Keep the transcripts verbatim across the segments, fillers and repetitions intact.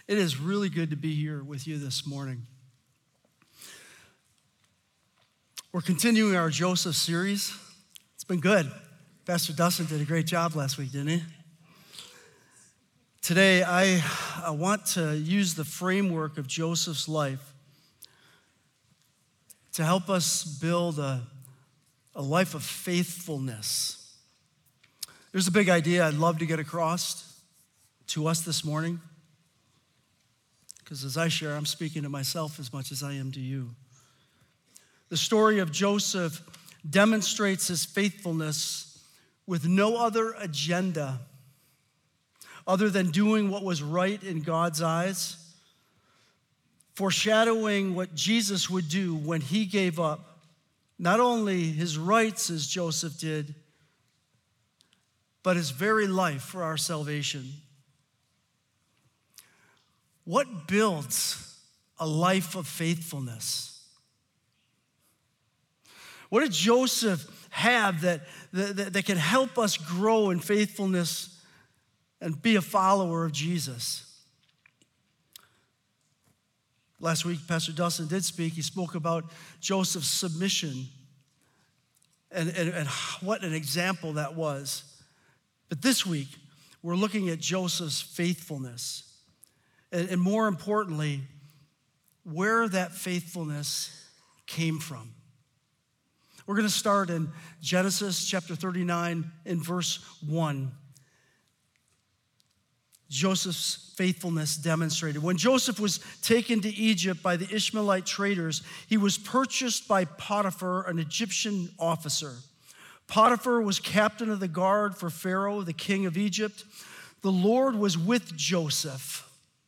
It is really good to be here with you this morning. We're continuing our Joseph series. It's been good. Pastor Dustin did a great job last week, didn't he? Today, I, I want to use the framework of Joseph's life to help us build a, a life of faithfulness. There's a big idea I'd love to get across to us this morning, because as I share, I'm speaking to myself as much as I am to you. The story of Joseph demonstrates his faithfulness with no other agenda other than doing what was right in God's eyes, foreshadowing what Jesus would do when he gave up not only his rights as Joseph did, but his very life for our salvation. What builds a life of faithfulness? What did Joseph have that, that, that can help us grow in faithfulness and be a follower of Jesus? Last week, Pastor Dustin did speak. He spoke about Joseph's submission and, and, and what an example that was. But this week, we're looking at Joseph's faithfulness. And, and more importantly, where that faithfulness came from. We're going to start in Genesis chapter thirty-nine in verse one. Joseph's faithfulness demonstrated. When Joseph was taken to Egypt by the Ishmaelite traders, he was purchased by Potiphar, an Egyptian officer. Potiphar was captain of the guard for Pharaoh, the king of Egypt. The Lord was with Joseph.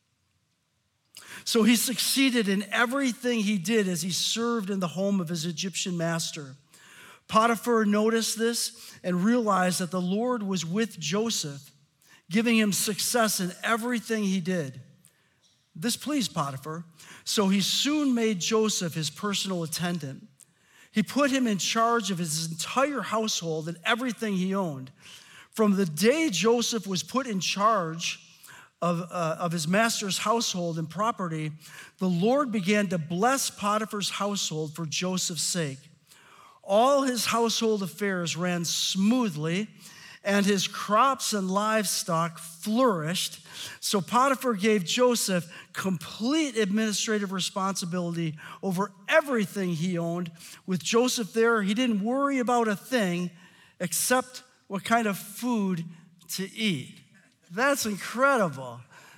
So he succeeded in everything he did as he served in the home of his Egyptian master. Potiphar noticed this and realized that the Lord was with Joseph, giving him success in everything he did. This pleased Potiphar, so he soon made Joseph his personal attendant. He put him in charge of his entire household and everything he owned. From the day Joseph was put in charge Of, uh, of his master's household and property, the Lord began to bless Potiphar's household for Joseph's sake. All his household affairs ran smoothly, and his crops and livestock flourished. So Potiphar gave Joseph complete administrative responsibility over everything he owned. With Joseph there, he didn't worry about a thing except what kind of food to eat. That's incredible.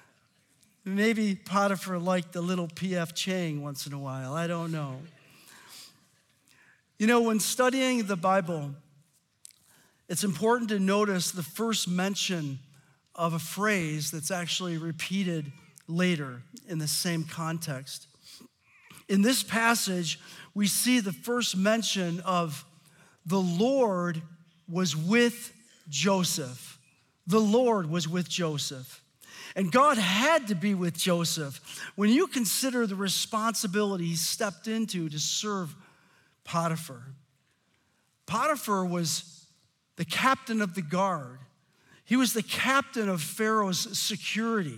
Maybe Potiphar liked a little P F Chang once in a while. I don't know. You know, when studying the Bible, it's important to notice the first mention of a phrase that's actually repeated later in the same context. In this passage, we see the first mention of the Lord was with Joseph. The Lord was with Joseph. And God had to be with Joseph. When you consider the responsibility he stepped into to serve Potiphar. Potiphar was the captain of the guard. He was the captain of Pharaoh's security.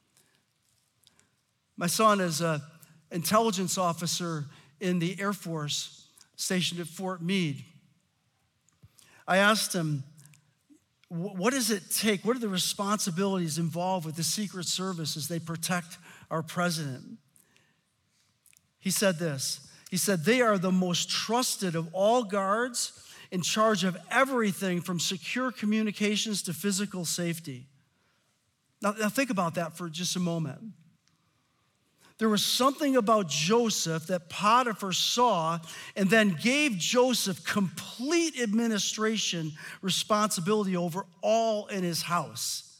My son is an intelligence officer in the Air Force stationed at Fort Meade. I asked him, what does it take? What are the responsibilities involved with the Secret Service as they protect our president? He said this. He said, they are the most trusted of all guards, in charge of everything from secure communications to physical safety. Now, now think about that for just a moment. There was something about Joseph that Potiphar saw and then gave Joseph complete administration responsibility over all in his house.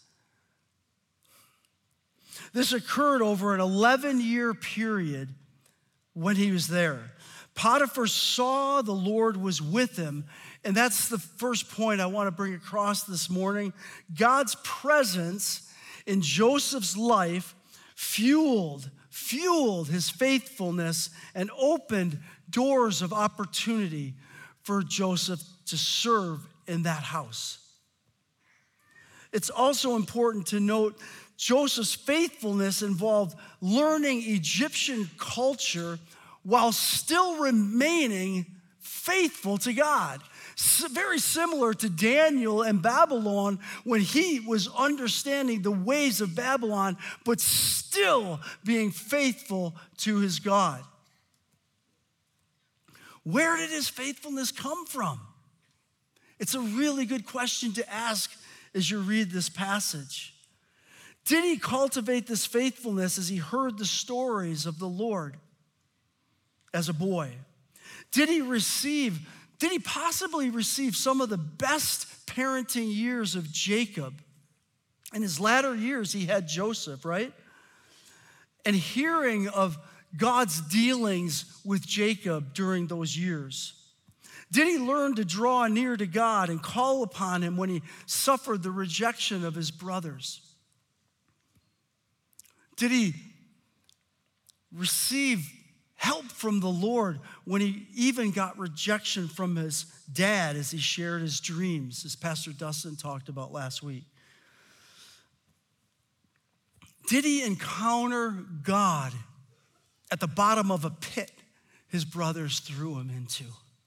This occurred over an eleven-year period when he was there. Potiphar saw the Lord was with him, and that's the first point I want to bring across this morning. God's presence in Joseph's life fueled fueled his faithfulness and opened doors of opportunity for Joseph to serve in that house. It's also important to note Joseph's faithfulness involved learning Egyptian culture while still remaining faithful to God. Very similar to Daniel and Babylon when he was understanding the ways of Babylon, but still being faithful to his God. Where did his faithfulness come from? It's a really good question to ask as you read this passage. Did he cultivate this faithfulness as he heard the stories of the Lord as a boy? Did he receive, did he possibly receive some of the best parenting years of Jacob? In his latter years, he had Joseph, right? And hearing of God's dealings with Jacob during those years. Did he learn to draw near to God and call upon him when he suffered the rejection of his brothers? Did he receive help from the Lord when he even got rejection from his dad as he shared his dreams, as Pastor Dustin talked about last week? Did he encounter God at the bottom of a pit his brothers threw him into?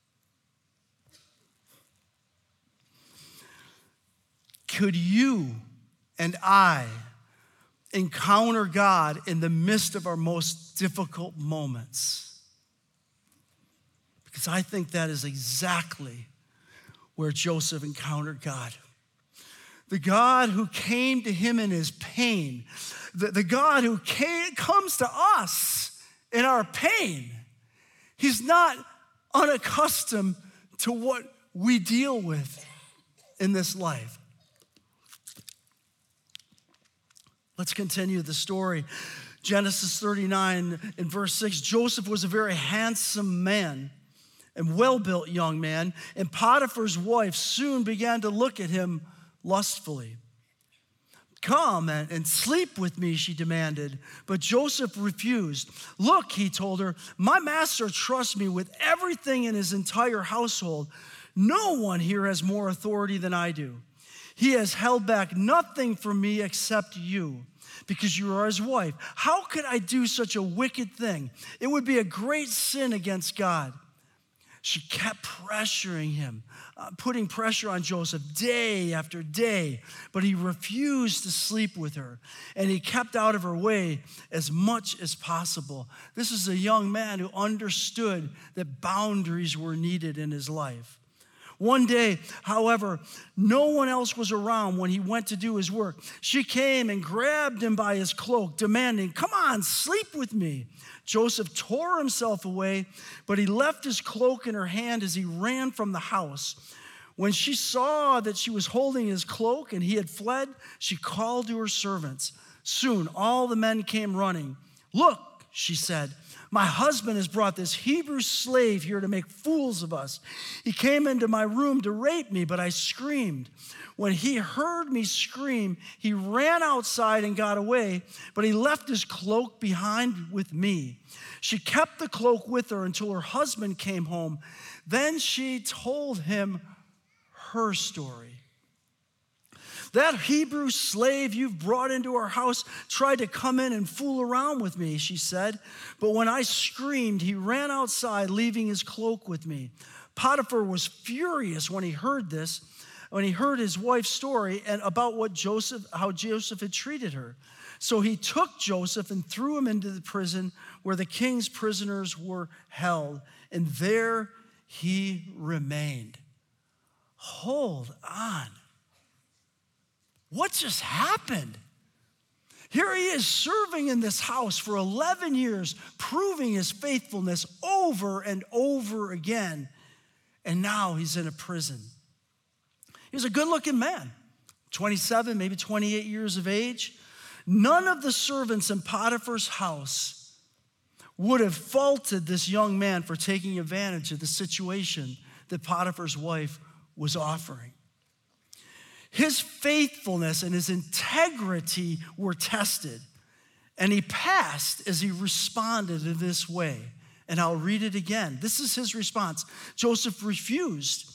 Could you and I encounter God in the midst of our most difficult moments? Because I think that is exactly where Joseph encountered God. The God who came to him in his pain, the, the God who came, comes to us in our pain. He's not unaccustomed to what we deal with in this life. Let's continue the story. Genesis thirty-nine in verse six, Joseph was a very handsome man and well-built young man, and Potiphar's wife soon began to look at him lustfully. Come and, and sleep with me, she demanded, but Joseph refused. Look, he told her, my master trusts me with everything in his entire household. No one here has more authority than I do. He has held back nothing from me except you, because you are his wife. How could I do such a wicked thing? It would be a great sin against God. She kept pressuring him, uh, putting pressure on Joseph day after day, but he refused to sleep with her, and he kept out of her way as much as possible. This is a young man who understood that boundaries were needed in his life. One day, however, no one else was around when he went to do his work. She came and grabbed him by his cloak, demanding, come on, sleep with me. Joseph tore himself away, but he left his cloak in her hand as he ran from the house. When she saw that she was holding his cloak and he had fled, she called to her servants. Soon, all the men came running. Look, she said, my husband has brought this Hebrew slave here to make fools of us. He came into my room to rape me, but I screamed. When he heard me scream, he ran outside and got away, but he left his cloak behind with me. She kept the cloak with her until her husband came home. Then she told him her story. That Hebrew slave you've brought into our house tried to come in and fool around with me, she said. But when I screamed, he ran outside, leaving his cloak with me. Potiphar was furious when he heard this, when he heard his wife's story and about what Joseph, how Joseph had treated her. So he took Joseph and threw him into the prison where the king's prisoners were held. And there he remained. Hold on. What just happened? Here he is serving in this house for eleven years, proving his faithfulness over and over again. And now he's in a prison. He's a good-looking man, twenty-seven, maybe twenty-eight years of age. None of the servants in Potiphar's house would have faulted this young man for taking advantage of the situation that Potiphar's wife was offering. His faithfulness and his integrity were tested, and he passed as he responded in this way. And I'll read it again. This is his response. Joseph refused.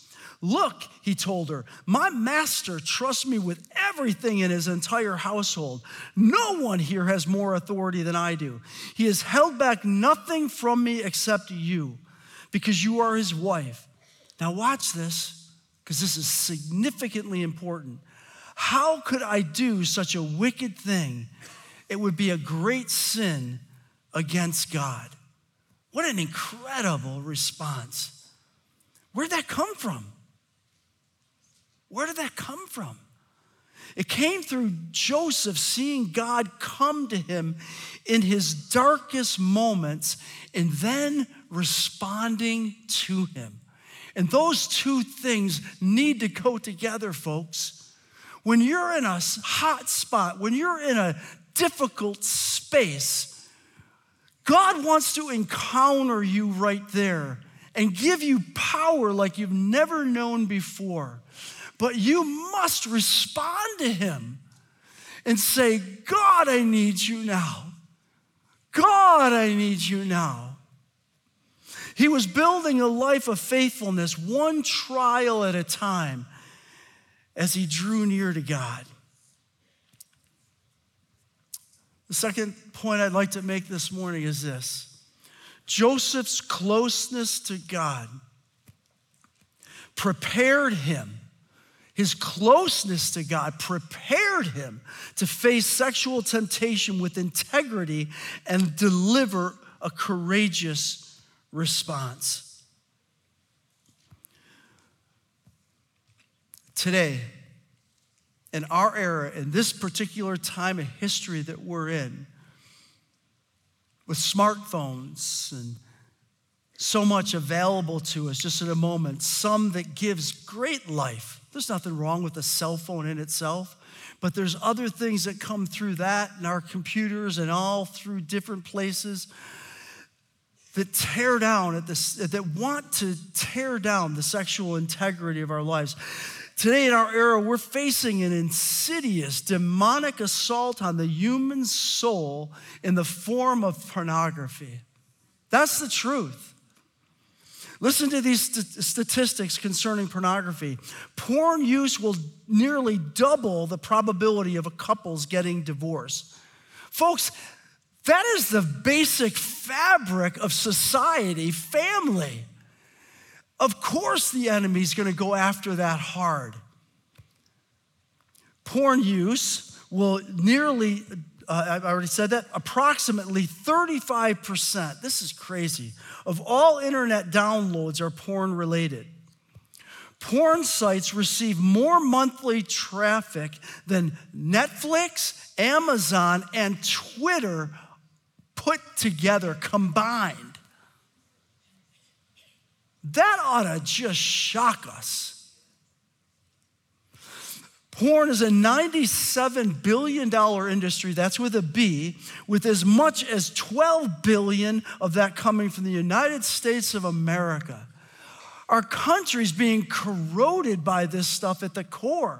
Look, he told her, my master trusts me with everything in his entire household. No one here has more authority than I do. He has held back nothing from me except you, because you are his wife. Now watch this, because this is significantly important. How could I do such a wicked thing? It would be a great sin against God. What an incredible response. Where did that come from? Where did that come from? It came through Joseph seeing God come to him in his darkest moments and then responding to him. And those two things need to go together, folks. When you're in a hot spot, when you're in a difficult space, God wants to encounter you right there and give you power like you've never known before. But you must respond to him and say, God, I need you now. God, I need you now. He was building a life of faithfulness, one trial at a time, as he drew near to God. The second point I'd like to make this morning is this. Joseph's closeness to God prepared him. His closeness to God prepared him to face sexual temptation with integrity and deliver a courageous response. Today, in our era, in this particular time of history that we're in, with smartphones and so much available to us just in a moment, some that gives great life. There's nothing wrong with a cell phone in itself, but there's other things that come through that and our computers and all through different places that tear down at this, that want to tear down the sexual integrity of our lives. Today in our era, we're facing an insidious, demonic assault on the human soul in the form of pornography. That's the truth. Listen to these st- statistics concerning pornography. Porn use will nearly double the probability of a couple's getting divorced. Folks, that is the basic fabric of society, family. Of course the enemy's going to go after that hard. Porn use will nearly, uh, I already said that, approximately thirty-five percent, this is crazy, of all internet downloads are porn related. Porn sites receive more monthly traffic than Netflix, Amazon, and Twitter put together combined. That ought to just shock us. Porn is a ninety-seven billion dollars industry, that's with a B, with as much as twelve billion dollars of that coming from the United States of America. Our country's being corroded by this stuff at the core.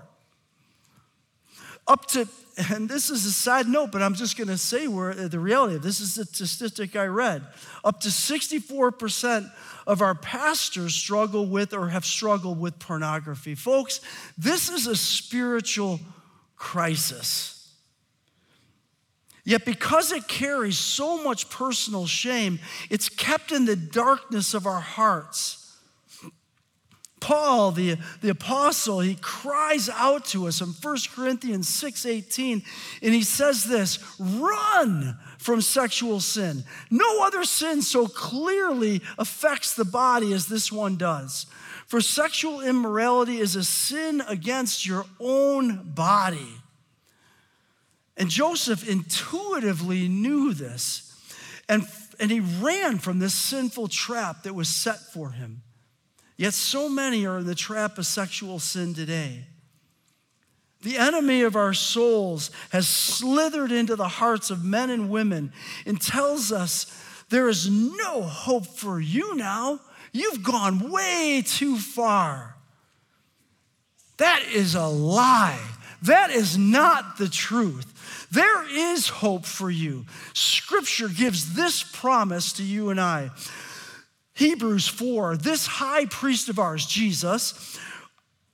Up to, and this is a side note, but I'm just going to say where the reality of this is the statistic I read. Up to sixty-four percent of our pastors struggle with or have struggled with pornography. Folks, this is a spiritual crisis. Yet because it carries so much personal shame, it's kept in the darkness of our hearts. Paul, the, the apostle, he cries out to us in First Corinthians six eighteen, and he says this, run from sexual sin. No other sin so clearly affects the body as this one does. For sexual immorality is a sin against your own body. And Joseph intuitively knew this, and, and he ran from this sinful trap that was set for him. Yet so many are in the trap of sexual sin today. The enemy of our souls has slithered into the hearts of men and women and tells us there is no hope for you now. You've gone way too far. That is a lie. That is not the truth. There is hope for you. Scripture gives this promise to you and I. Hebrews four, this high priest of ours, Jesus,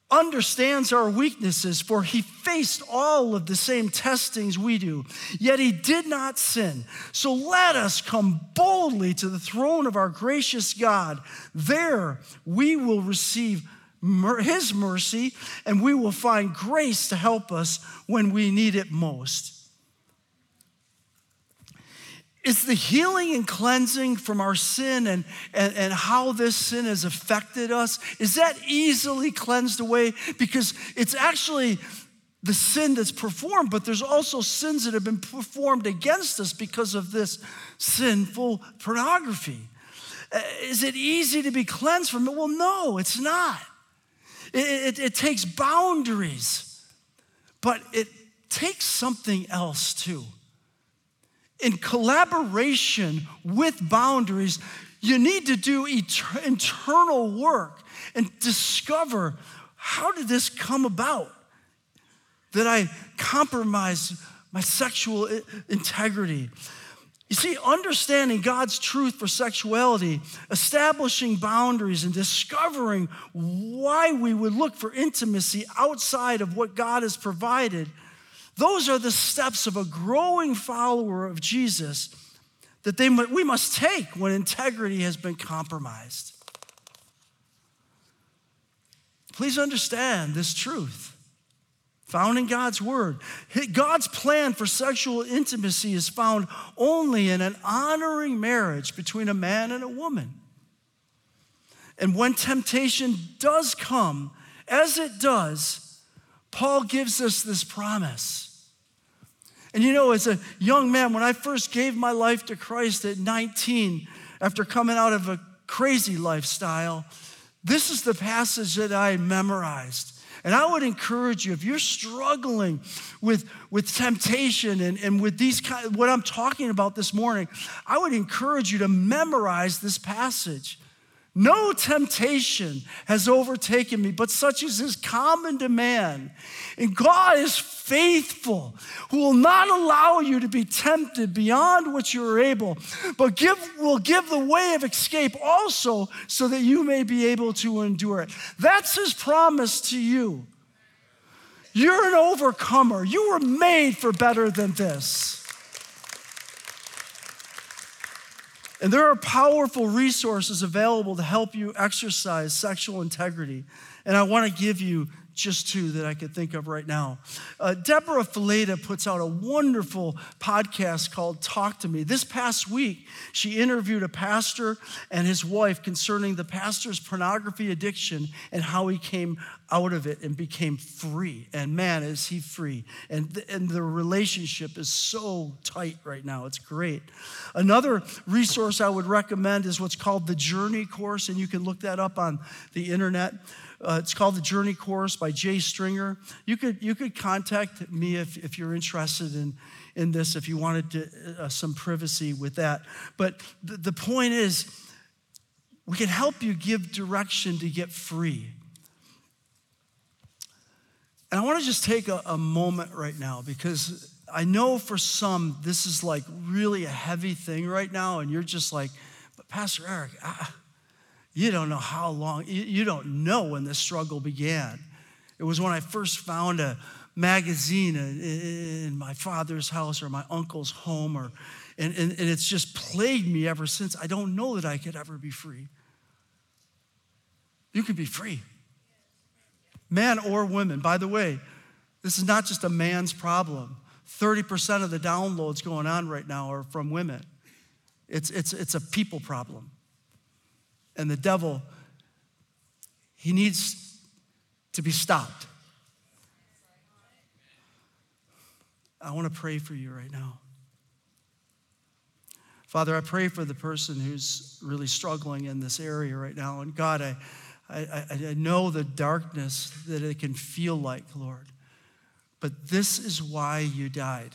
understands our weaknesses, for he faced all of the same testings we do, yet he did not sin. So let us come boldly to the throne of our gracious God. There we will receive his mercy, and we will find grace to help us when we need it most. It's the healing and cleansing from our sin and, and, and how this sin has affected us. Is that easily cleansed away? Because it's actually the sin that's performed, but there's also sins that have been performed against us because of this sinful pornography. Is it easy to be cleansed from it? Well, no, it's not. It, it, it takes boundaries, but it takes something else too. In collaboration with boundaries, you need to do et- internal work and discover, how did this come about that I compromised my sexual I- integrity? You see, understanding God's truth for sexuality, establishing boundaries, and discovering why we would look for intimacy outside of what God has provided, those are the steps of a growing follower of Jesus that they, we must take when integrity has been compromised. Please understand this truth found in God's word. God's plan for sexual intimacy is found only in an honoring marriage between a man and a woman. And when temptation does come, as it does, Paul gives us this promise. And you know, as a young man, when I first gave my life to Christ at nineteen, after coming out of a crazy lifestyle, this is the passage that I memorized. And I would encourage you, if you're struggling with, with temptation and, and with these kind, what I'm talking about this morning, I would encourage you to memorize this passage. No temptation has overtaken me, but such as is common to man. And God is faithful, who will not allow you to be tempted beyond what you are able, but give, will give the way of escape also so that you may be able to endure it. That's his promise to you. You're an overcomer. You were made for better than this. And there are powerful resources available to help you exercise sexual integrity. And I want to give you just two that I could think of right now. Uh, Deborah Fileta puts out a wonderful podcast called Talk to Me. This past week, she interviewed a pastor and his wife concerning the pastor's pornography addiction and how he came out of it and became free. And man, is he free. And, th- and the relationship is so tight right now. It's great. Another resource I would recommend is what's called the Journey Course, and you can look that up on the internet. Uh, it's called The Journey Course by Jay Stringer. You could you could contact me if, if you're interested in, in this, if you wanted to, uh, some privacy with that. But the, the point is, we can help you give direction to get free. And I want to just take a, a moment right now, because I know for some, this is like really a heavy thing right now, and you're just like, but Pastor Eric, I, you don't know how long, you, you don't know when this struggle began. It was when I first found a magazine in, in my father's house or my uncle's home, or and, and, and it's just plagued me ever since. I don't know that I could ever be free. You could be free. Man or women. By the way, this is not just a man's problem. thirty percent of the downloads going on right now are from women. It's, it's, it's a people problem. And the devil, he needs to be stopped. I want to pray for you right now. Father, I pray for the person who's really struggling in this area right now. And God, I, I, I know the darkness that it can feel like, Lord. But this is why you died.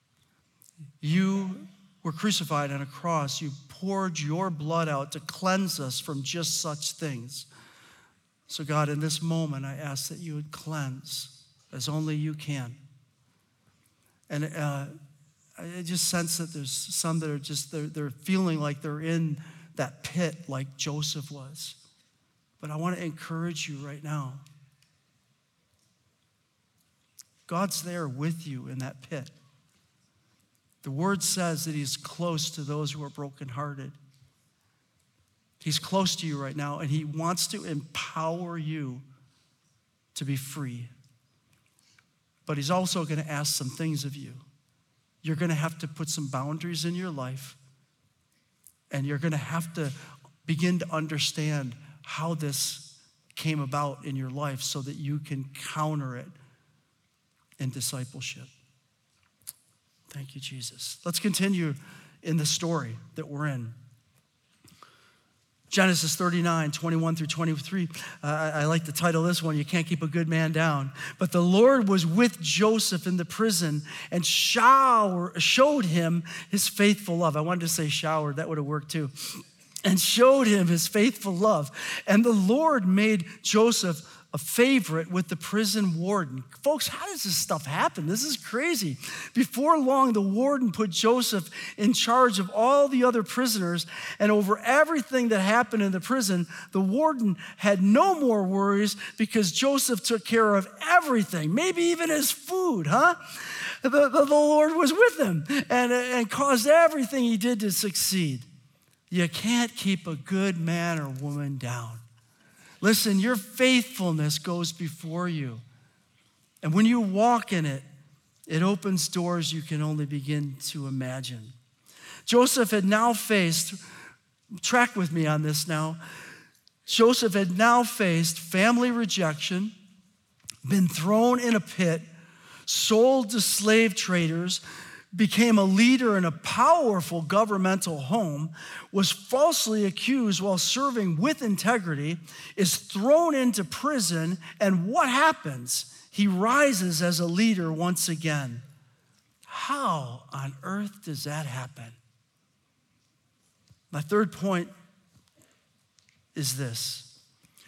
You were crucified on a cross. You poured your blood out to cleanse us from just such things. So God, in this moment, I ask that you would cleanse as only you can. And uh, I just sense that there's some that are just, they're, they're feeling like they're in that pit like Joseph was. But I want to encourage you right now. God's there with you in that pit. The word says that he's close to those who are brokenhearted. He's close to you right now, and he wants to empower you to be free. But he's also going to ask some things of you. You're going to have to put some boundaries in your life, and you're going to have to begin to understand how this came about in your life so that you can counter it in discipleship. Thank you, Jesus. Let's continue in the story that we're in. Genesis thirty-nine, twenty-one through twenty-three. Uh, I like to title this one, You Can't Keep a Good Man Down. But the Lord was with Joseph in the prison and shower, showed him his faithful love. I wanted to say showered, that would have worked too. And showed him his faithful love. And the Lord made Joseph a favorite with the prison warden. Folks, how does this stuff happen? This is crazy. Before long, the warden put Joseph in charge of all the other prisoners, and over everything that happened in the prison, the warden had no more worries because Joseph took care of everything, maybe even his food, huh? The, the, the Lord was with him and, and caused everything he did to succeed. You can't keep a good man or woman down. Listen, your faithfulness goes before you. And when you walk in it, it opens doors you can only begin to imagine. Joseph had now faced, track with me on this now. Joseph had now faced family rejection, been thrown in a pit, sold to slave traders, became a leader in a powerful governmental home, was falsely accused while serving with integrity, is thrown into prison, and what happens? He rises as a leader once again. How on earth does that happen? My third point is this,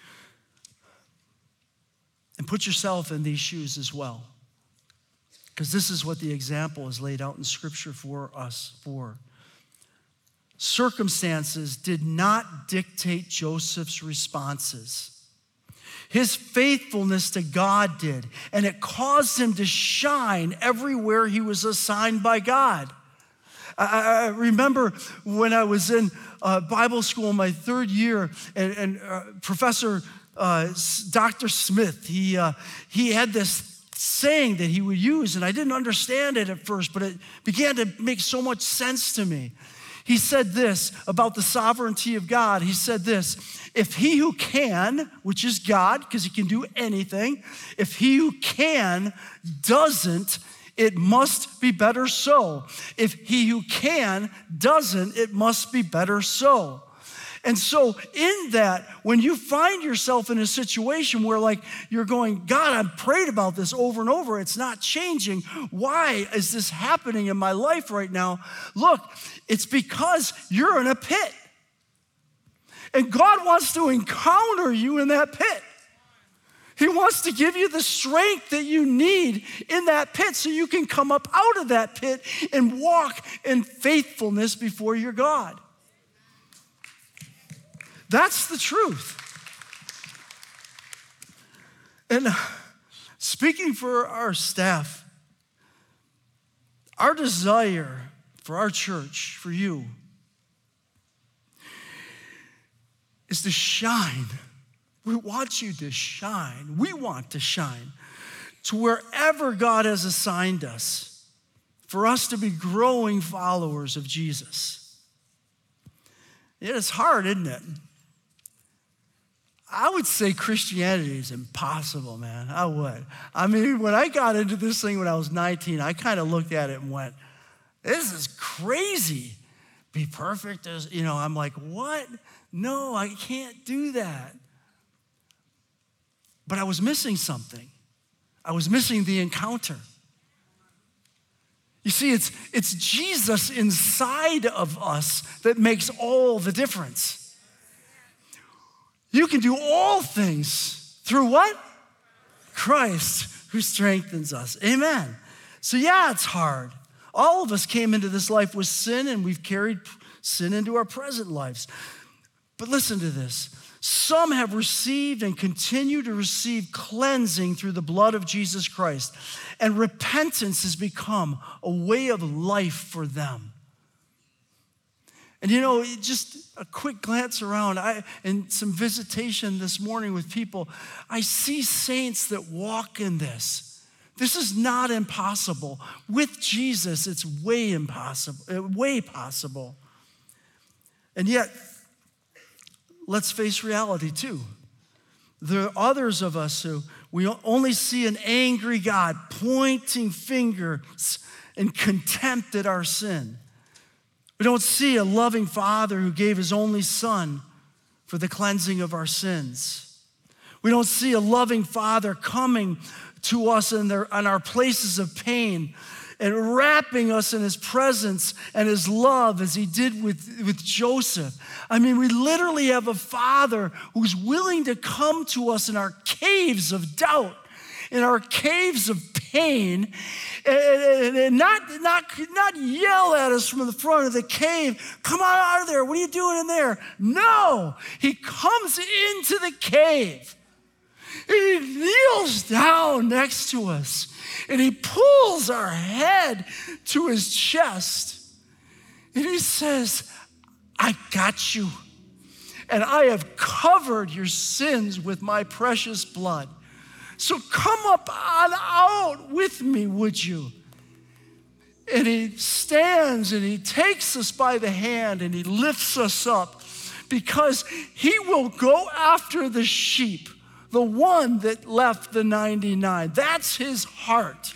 and put yourself in these shoes as well. Because this is what the example is laid out in Scripture for us for. Circumstances did not dictate Joseph's responses. His faithfulness to God did, and it caused him to shine everywhere he was assigned by God. I, I remember when I was in uh, Bible school in my third year, and, and uh, Professor uh, Doctor Smith, he, uh, he had this saying that he would use, and I didn't understand it at first, but it began to make so much sense to me. He said this about the sovereignty of God. He said this, if he who can, which is God, because he can do anything, if he who can doesn't, it must be better so. If he who can doesn't, it must be better so. And so in that, when you find yourself in a situation where like you're going, God, I've prayed about this over and over, it's not changing. Why is this happening in my life right now? Look, it's because you're in a pit. And God wants to encounter you in that pit. He wants to give you the strength that you need in that pit so you can come up out of that pit and walk in faithfulness before your God. That's the truth. And speaking for our staff, our desire for our church, for you, is to shine. We want you to shine. We want to shine to wherever God has assigned us for us to be growing followers of Jesus. It's hard, isn't it? I would say Christianity is impossible, man. I would. I mean, when I got into this thing when I was nineteen, I kind of looked at it and went, this is crazy. Be perfect as, you know, I'm like, what? No, I can't do that. But I was missing something. I was missing the encounter. You see, it's, it's Jesus inside of us that makes all the difference. You can do all things through what? Christ, who strengthens us. Amen. So yeah, it's hard. All of us came into this life with sin, and we've carried sin into our present lives. But listen to this. Some have received and continue to receive cleansing through the blood of Jesus Christ, and repentance has become a way of life for them. And you know, just a quick glance around I, and some visitation this morning with people, I see saints that walk in this. This is not impossible. With Jesus, it's way impossible, way possible. And yet, let's face reality too. There are others of us who we only see an angry God pointing fingers in contempt at our sin. We don't see a loving Father who gave his only Son for the cleansing of our sins. We don't see a loving Father coming to us in, their, in our places of pain and wrapping us in his presence and his love as he did with, with Joseph. I mean, we literally have a Father who's willing to come to us in our caves of doubt, in our caves of pain, and, and not, not, not yell at us from the front of the cave, come on out of there, what are you doing in there? No, he comes into the cave. He kneels down next to us and he pulls our head to his chest and he says, I got you, and I have covered your sins with my precious blood. So come up on out with me, would you? And he stands and he takes us by the hand and he lifts us up because he will go after the sheep, the one that left the ninety-nine. That's his heart.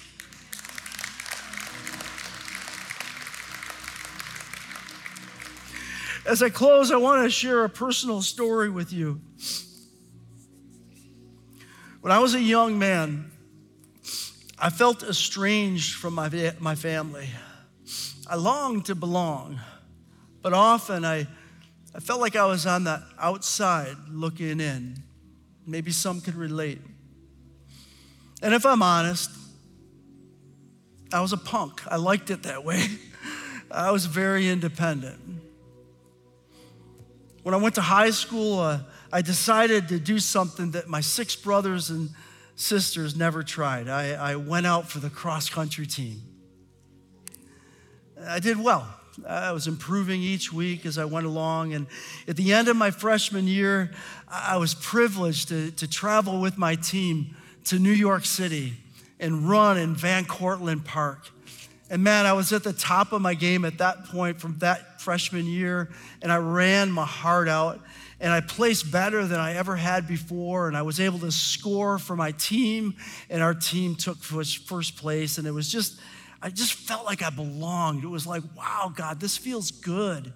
As I close, I want to share a personal story with you. When I was a young man, I felt estranged from my, my family. I longed to belong, but often I, I felt like I was on the outside looking in. Maybe some could relate. And if I'm honest, I was a punk. I liked it that way. I was very independent. When I went to high school, uh, I decided to do something that my six brothers and sisters never tried. I, I went out for the cross-country team. I did well. I was improving each week as I went along. And at the end of my freshman year, I was privileged to, to travel with my team to New York City and run in Van Cortlandt Park. And man, I was at the top of my game at that point from that freshman year, and I ran my heart out. And I placed better than I ever had before, and I was able to score for my team, and our team took first place, and it was just, I just felt like I belonged. It was like, wow, God, this feels good.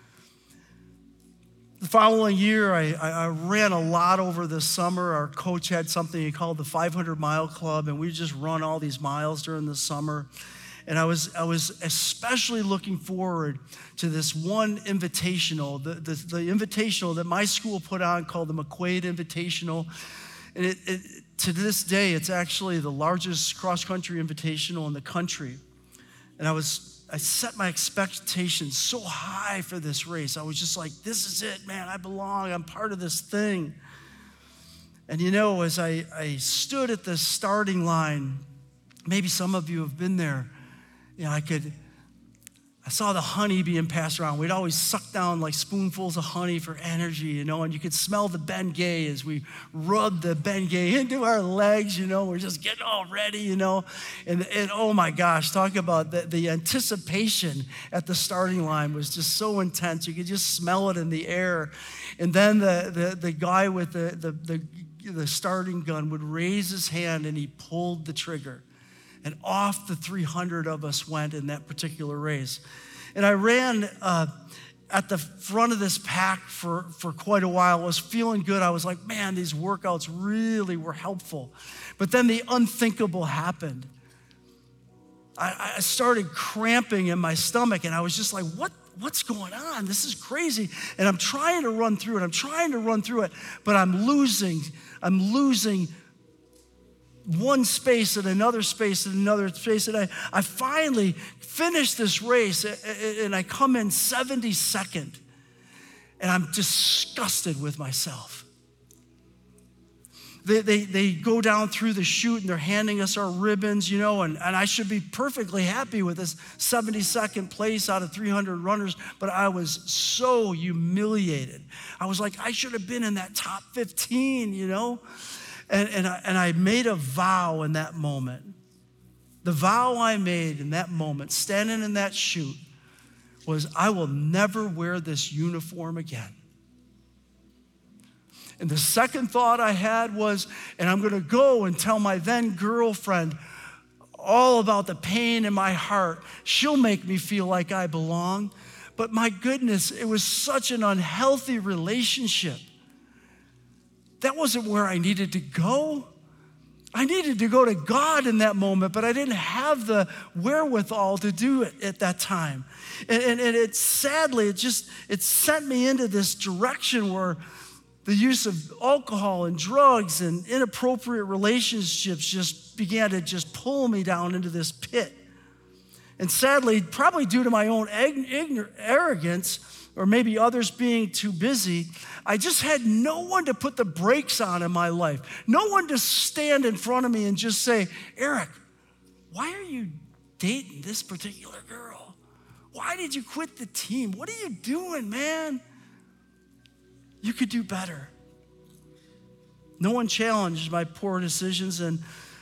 The following year, I, I ran a lot over the summer. Our coach had something he called the five hundred mile club, and we just run all these miles during the summer. And I was I was especially looking forward to this one invitational, the, the, the invitational that my school put on called the McQuaid Invitational. And it, it, to this day, it's actually the largest cross-country invitational in the country. And I was I set my expectations so high for this race. I was just like, this is it, man. I belong. I'm part of this thing. And you know, as I, I stood at the starting line, maybe some of you have been there. You know, I could, I saw the honey being passed around. We'd always suck down like spoonfuls of honey for energy, you know, and you could smell the Bengay as we rubbed the Bengay into our legs, you know. We're just getting all ready, you know. And, and oh my gosh, talk about the, the anticipation at the starting line was just so intense. You could just smell it in the air. And then the, the, the guy with the, the, the, the starting gun would raise his hand and he pulled the trigger. And off the three hundred of us went in that particular race. And I ran uh, at the front of this pack for, for quite a while. I was feeling good. I was like, man, these workouts really were helpful. But then the unthinkable happened. I, I started cramping in my stomach, and I was just like, what? What's going on? This is crazy. And I'm trying to run through it. I'm trying to run through it, but I'm losing. I'm losing one space and another space and another space. And I, I finally finished this race, and I come in seventy-second. and I'm disgusted with myself. They, they, they go down through the chute and they're handing us our ribbons, you know, and, and I should be perfectly happy with this seventy-second place out of three hundred runners, but I was so humiliated. I was like, I should have been in that top fifteen, you know? And, and, I, and I made a vow in that moment. The vow I made in that moment, standing in that chute, was I will never wear this uniform again. And the second thought I had was, and I'm going to go and tell my then girlfriend all about the pain in my heart. She'll make me feel like I belong. But my goodness, it was such an unhealthy relationship. That wasn't where I needed to go. I needed to go to God in that moment, but I didn't have the wherewithal to do it at that time. And, and, and it sadly, it just, it sent me into this direction where the use of alcohol and drugs and inappropriate relationships just began to just pull me down into this pit. And sadly, probably due to my own ignorance, arrogance, or maybe others being too busy, I just had no one to put the brakes on in my life. No one to stand in front of me and just say, Eric, why are you dating this particular girl? Why did you quit the team? What are you doing, man? You could do better. No one challenged my poor decisions. And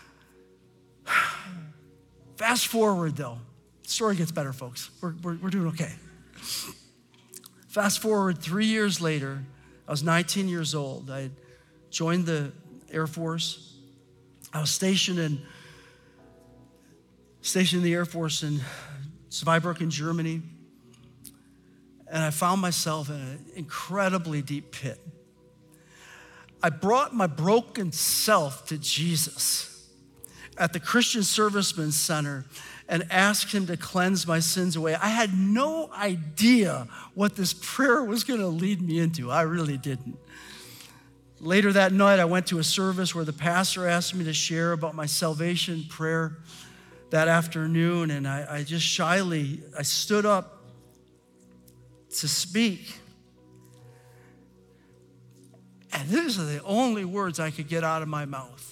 fast forward, though. The story gets better, folks. We're, we're, we're doing okay. Fast forward three years later, I was nineteen years old. I had joined the Air Force. I was stationed in, stationed in the Air Force in Zweibrücken, Germany. And I found myself in an incredibly deep pit. I brought my broken self to Jesus at the Christian Servicemen Center and asked him to cleanse my sins away. I had no idea what this prayer was going to lead me into. I really didn't. Later that night, I went to a service where the pastor asked me to share about my salvation prayer that afternoon, and I, I just shyly, I stood up to speak. And these are the only words I could get out of my mouth.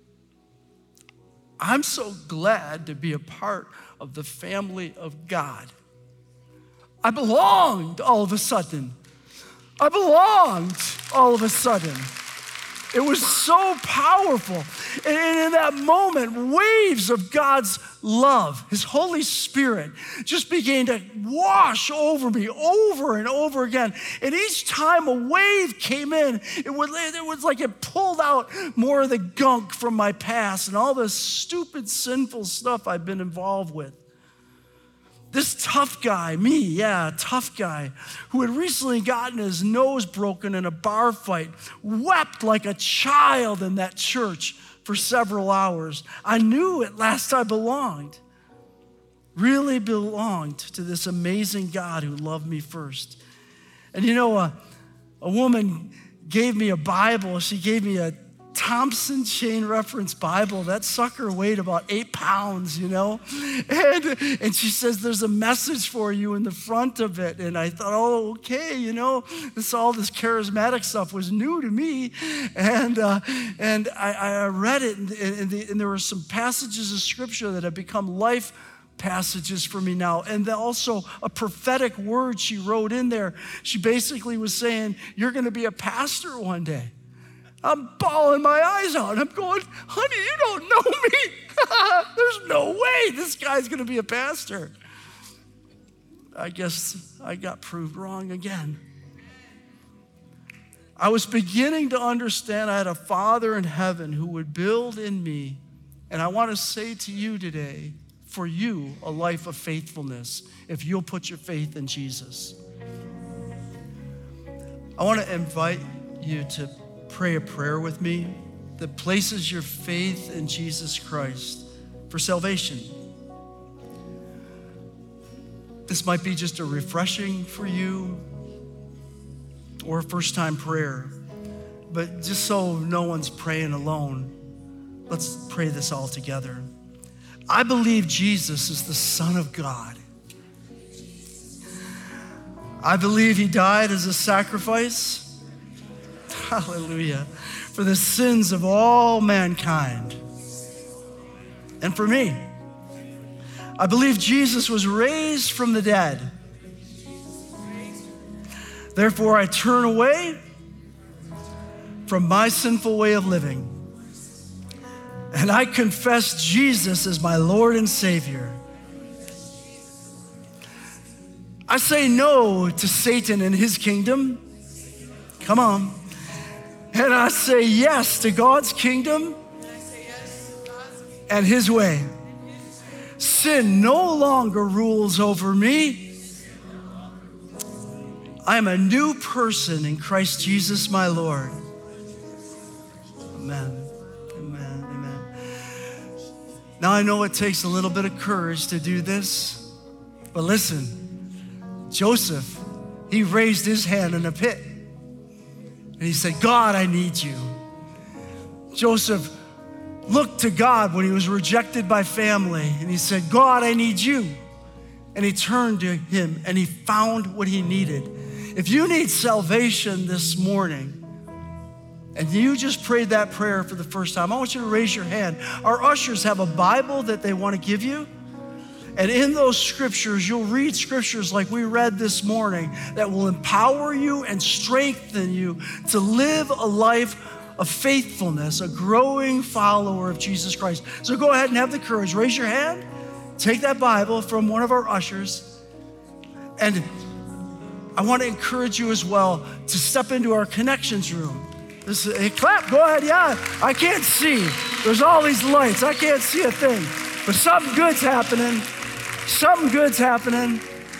I'm so glad to be a part of the family of God. I belonged all of a sudden. I belonged all of a sudden. It was so powerful. And in that moment, waves of God's love, his Holy Spirit, just began to wash over me over and over again. And each time a wave came in, it was, it was like it pulled out more of the gunk from my past and all the stupid, sinful stuff I've been involved with. This tough guy, me, yeah, tough guy, who had recently gotten his nose broken in a bar fight, wept like a child in that church for several hours. I knew at last I belonged, really belonged to this amazing God who loved me first. And you know, a, a woman gave me a Bible. She gave me a Thompson Chain Reference Bible. That sucker weighed about eight pounds, you know? And, and she says, there's a message for you in the front of it. And I thought, oh, okay, you know, this all this charismatic stuff was new to me. And uh, and I, I read it, and, and, the, and there were some passages of scripture that have become life passages for me now. And then also a prophetic word she wrote in there. She basically was saying, you're going to be a pastor one day. I'm bawling my eyes out. I'm going, honey, you don't know me. There's no way this guy's going to be a pastor. I guess I got proved wrong again. I was beginning to understand I had a Father in heaven who would build in me, and I want to say to you today, for you, a life of faithfulness, if you'll put your faith in Jesus. I want to invite you to pray a prayer with me that places your faith in Jesus Christ for salvation. This might be just a refreshing for you or a first-time prayer, but just so no one's praying alone, let's pray this all together. I believe Jesus is the Son of God. I believe he died as a sacrifice, hallelujah, for the sins of all mankind. And for me, I believe Jesus was raised from the dead. Therefore, I turn away from my sinful way of living, and I confess Jesus as my Lord and Savior. I say no to Satan and his kingdom. Come on. And I say yes to God's kingdom and his way. Sin no longer rules over me. I am a new person in Christ Jesus, my Lord. Amen. Amen. Amen. Now I know it takes a little bit of courage to do this, but listen, Joseph, he raised his hand in a pit and he said, God, I need you. Joseph looked to God when he was rejected by family and he said, God, I need you. And he turned to him and he found what he needed. If you need salvation this morning and you just prayed that prayer for the first time, I want you to raise your hand. Our ushers have a Bible that they want to give you. And in those scriptures, you'll read scriptures like we read this morning that will empower you and strengthen you to live a life of faithfulness, a growing follower of Jesus Christ. So go ahead and have the courage. Raise your hand. Take that Bible from one of our ushers. And I want to encourage you as well to step into our connections room. This, hey, clap, go ahead, yeah. I can't see. There's all these lights. I can't see a thing. But something good's happening. Something good's happening.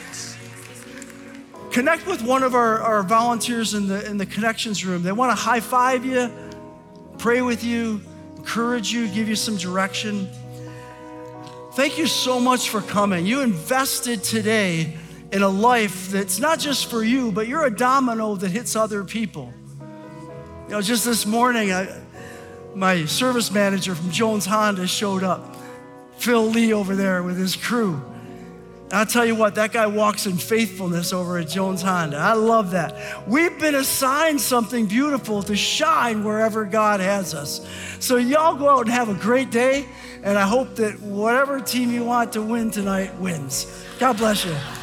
Connect with one of our, our volunteers in the, in the connections room. They want to high five you, pray with you, encourage you, give you some direction. Thank you so much for coming. You invested today in a life that's not just for you, but you're a domino that hits other people. You know, just this morning, I, my service manager from Jones Honda showed up. Phil Lee over there with his crew. And I'll tell you what, that guy walks in faithfulness over at Jones Honda. I love that. We've been assigned something beautiful to shine wherever God has us. So y'all go out and have a great day, and I hope that whatever team you want to win tonight wins. God bless you.